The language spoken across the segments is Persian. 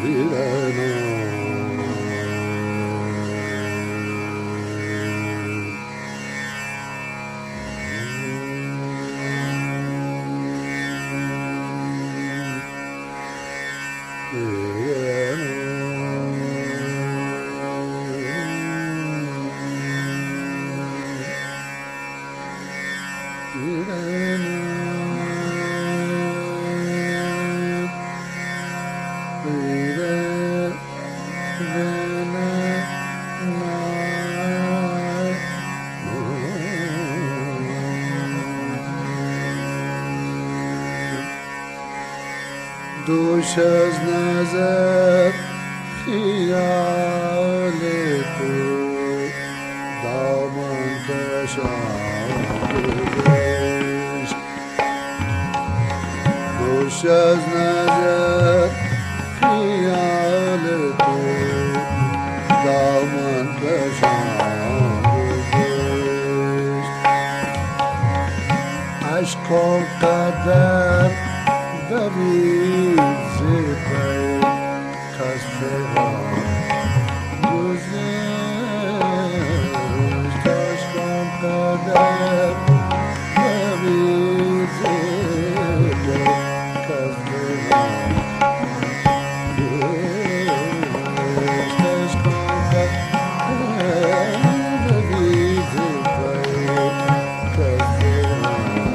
دوش از نظر خیال تو دامن کشاندش دوش از نظر خیال تو دامن کشاندش عشقم قدر دوید زیر کسی ها گذشت عشقم قدر دوید زیر کسی ها گذشت عشقم قدر دوید زیر کسی ها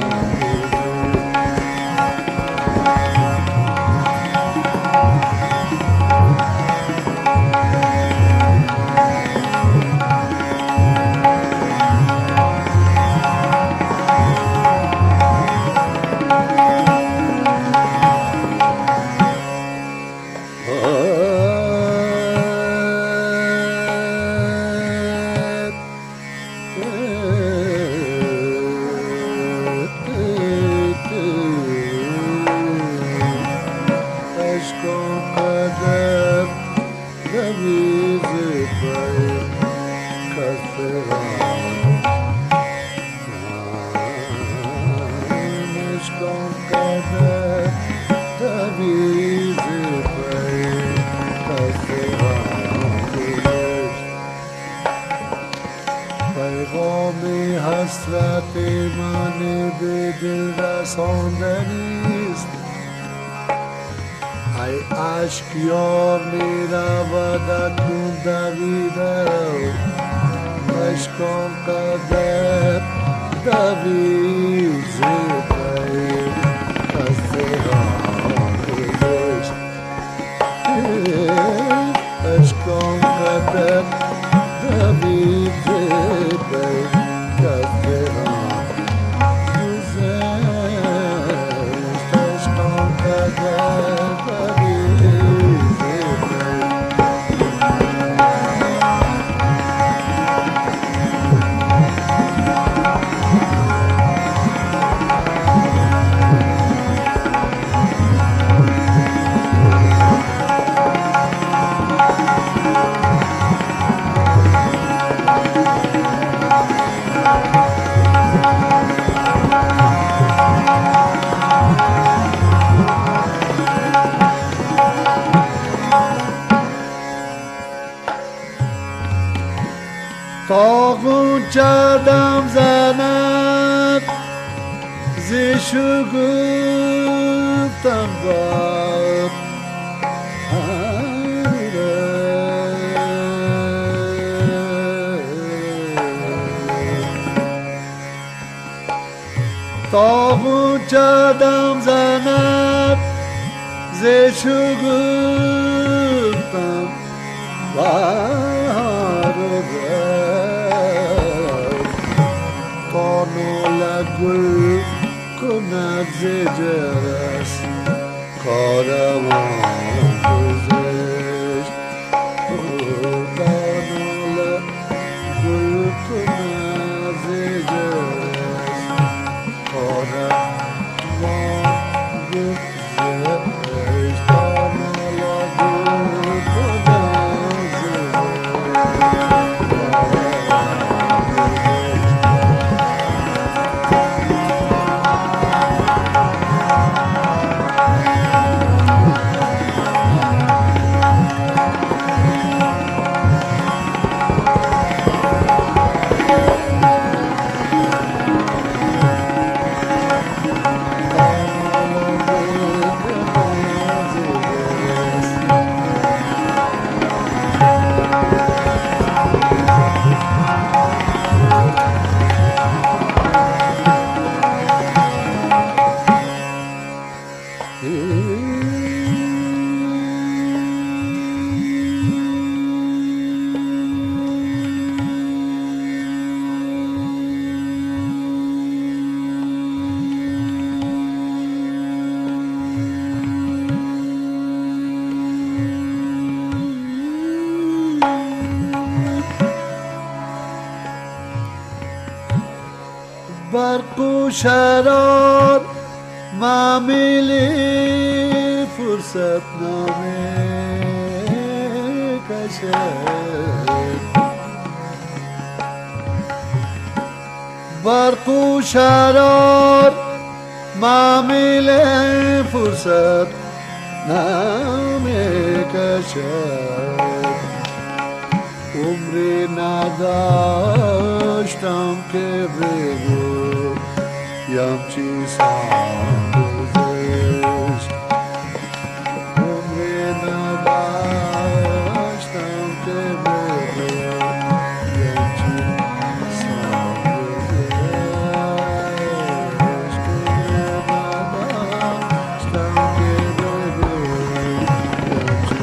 پیغامی حسرت من به دل رساندنیست ای عشق یار می رود اکنون دویده عشقم قدر دوید زیر کسی ها گذشت عشقم قدر دوید زیر کسی ها گذشت عشقم قدر دوید زیر تا غنچه دم زند ز شگفتم باد تا غنچه دم زند ز شگفتم باد تا نوله گل کند ز جرس کاروان گذشت تا نوله گل کند ز جرس کاروان گذشت تا نوله گل کند ز جرس شرار معاملی فرصت نامه کشد برق و شرار معاملی فرصت نامه کشد عمری نداشتم که بگویم چی سرگذشت عمری نداشتم که بگویم چی سرگذشت نداشتم که بگویم چی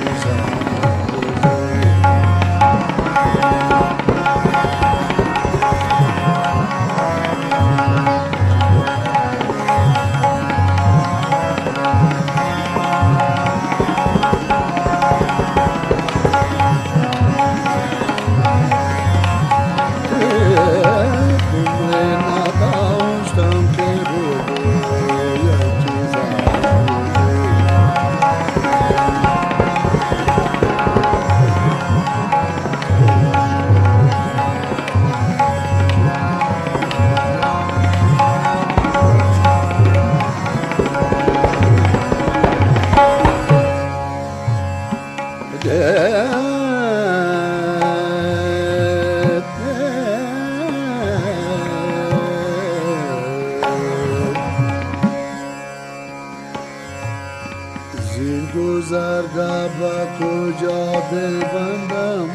زین گذرگاه با کجا دل بندم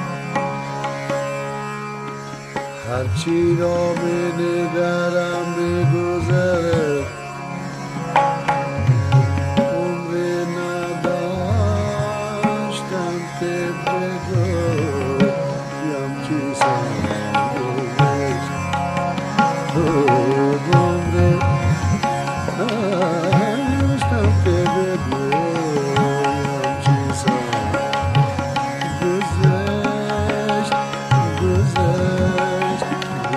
هرچی را می نگرم می گذرد عمری نداشتم که بگویم چی سرگذشت عمری نداشتم که بگویم چی سرگذشت گذشت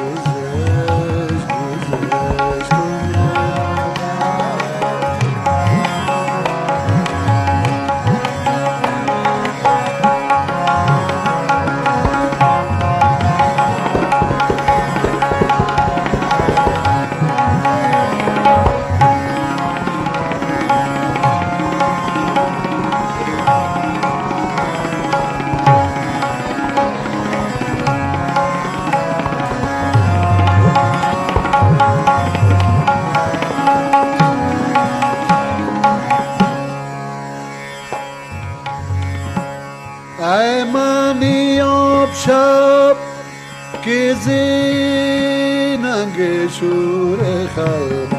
ای منی آب شب که زیننگ شور خلق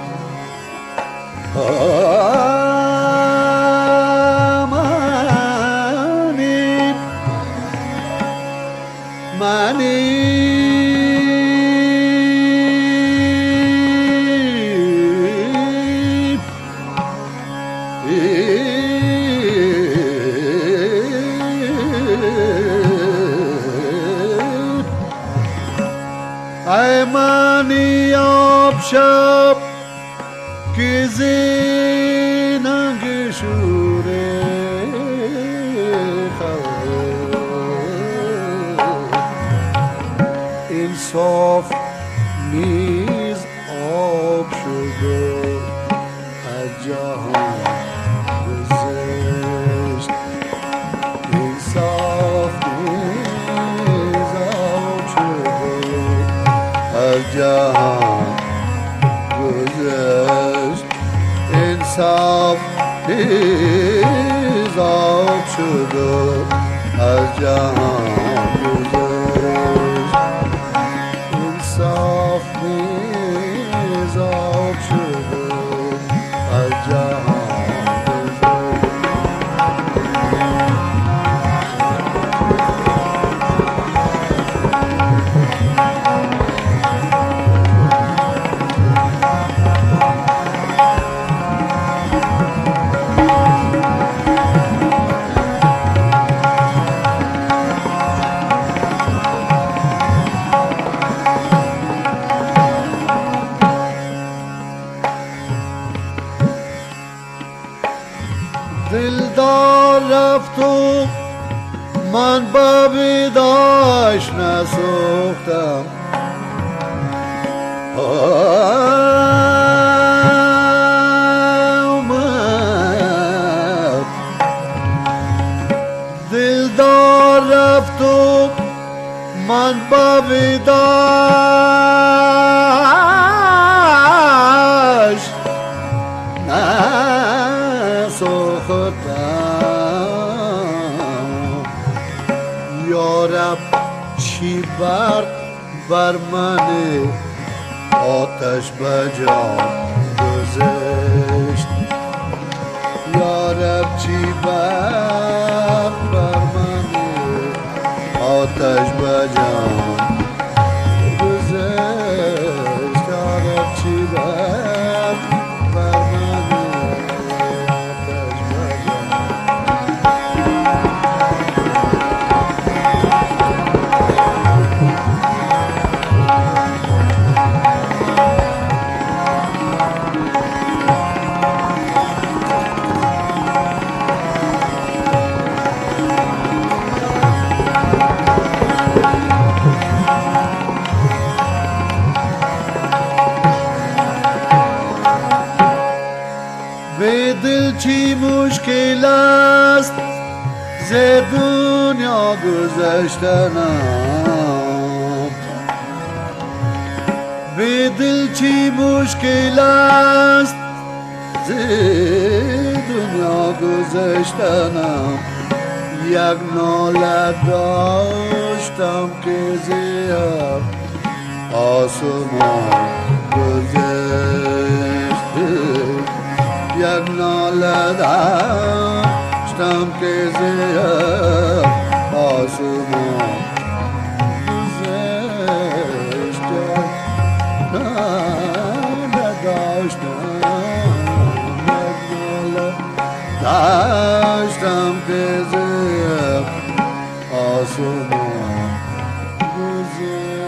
منی ای منی آب شب که زیننگ شور خلق انصاف نیز آب شد از جهان گذشت انصاف نیز آب شد از جهان گذشت انصاف نیز آب شد از جهان گذشت انصاف نیز آب شد از جهان دلدار رفت و من با بیداش نسوختم آمد دلدار رفت و من با بیداش نسوختم یارب چی بر من آتش به جان گذشت یارب چی بر من آتش به جان گذشت یارب چی بر من آتش به جان به دل چی مشکل است ز دنیا گذشتنم به دل چی مشکل است ز دنیا گذشتنم یک ناله داشتم که زیر آسمان گذشت یک ناله داشتم که زیر آسمان گذشت ناله داشتم که زیر آسمان گذشت